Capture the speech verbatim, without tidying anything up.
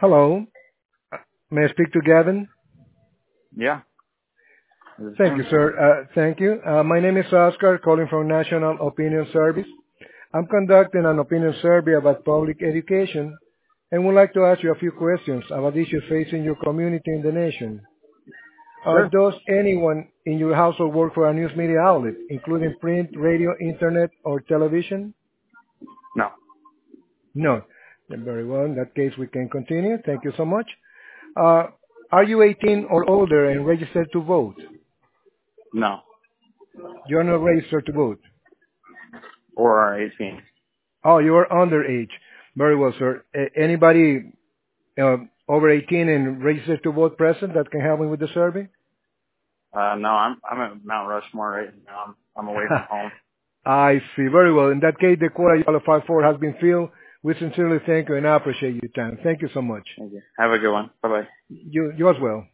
Hello. May I speak to Gavin? Yeah. This is Thank you, him. sir. Uh, Thank you. Uh, My name is Oscar, calling from National Opinion Service. I'm conducting an opinion survey about public education and would like to ask you a few questions about issues facing your community and the nation. Uh, Sure. Does anyone in your household work for a news media outlet, including print, radio, internet, or television? No. No. Then very well. In that case, we can continue. Thank you so much. Uh, Are you eighteen or older and registered to vote? No. You're not registered to vote. Or eighteen. Oh, you are underage. Very well, sir. A- Anybody uh, over eighteen and registered to vote present that can help me with the survey? Uh, no, I'm I'm at Mount Rushmore right now. I'm I'm away from home. I see. Very well. In that case, the quota you qualify for has been filled. We sincerely thank you and I appreciate your time. Thank you so much. Thank you. Have a good one. Bye bye. You, you as well.